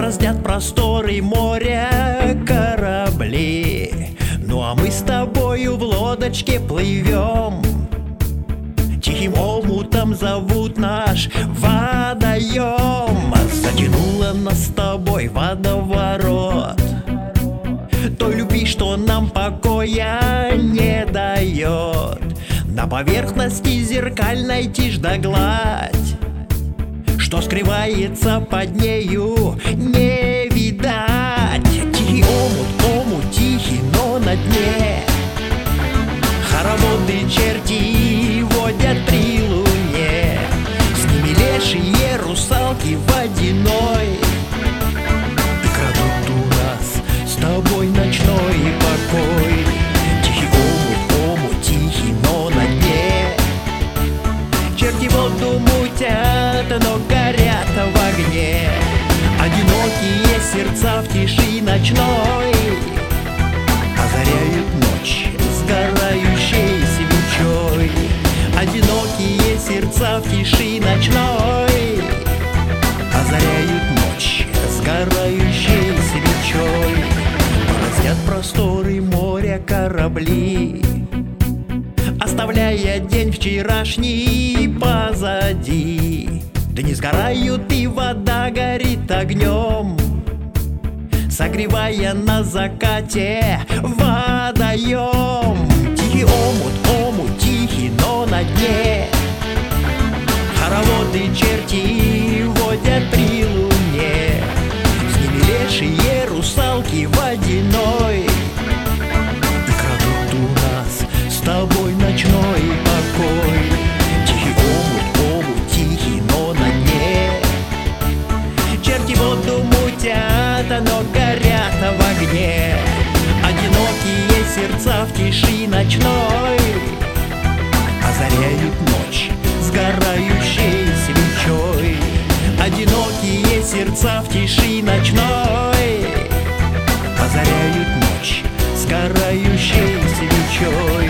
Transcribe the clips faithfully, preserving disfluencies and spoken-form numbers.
Бороздят просторы моря корабли, ну а мы с тобою в лодочке плывем. Тихим омутом зовут наш водоем. Затянуло нас с тобой водоворот той любви, что нам покоя не дает. На поверхности зеркальной тишь да гладь, что скрывается под нею, не видать. Тихий омут, омут тихий, но на дне хороводы черти водят при луне. С ними лешие русалки водяной и крадут у нас с тобой ночной покой. Тихий омут, омут тихий, но на дне черти воду мутят, но горят в огне. Одинокие сердца в тиши ночной озаряют ночь сгорающей свечой. Одинокие сердца в тиши ночной озаряют ночь сгорающей свечой. Бороздят просторы моря корабли, оставляя день вчерашний позади. Дни сгорают и вода горит огнем, согревая на закате водоем. Тихий омут, омут тихий, но на дне хороводы черти водят при луне. С ними лешие русалки водяной и крадут у нас с тобой ночной покой. Тихий омут, омут тихий, но на дне черти воду мутят, но горят в огне. Одинокие сердца в тиши ночной озаряют ночь сгорающей свечой. Одинокие сердца в тиши ночной озаряют ночь сгорающей свечой.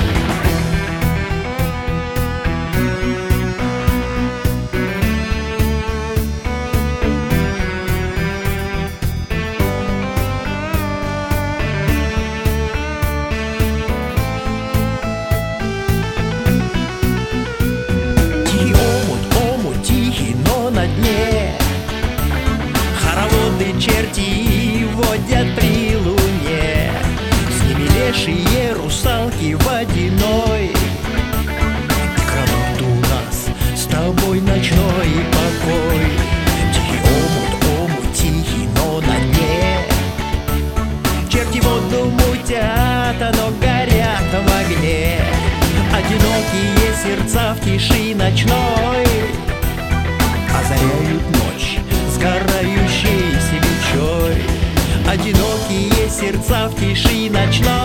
Хороводы черти водят при луне. С ними лешие русалки водяной и крадут у нас с тобой ночной покой. Тихий омут, омут тихий, но на дне черти воду мутят, но горят в огне. Одинокие сердца в тиши ночной озаряют ночь сгорающей свечой. Одинокие сердца в тиши ночной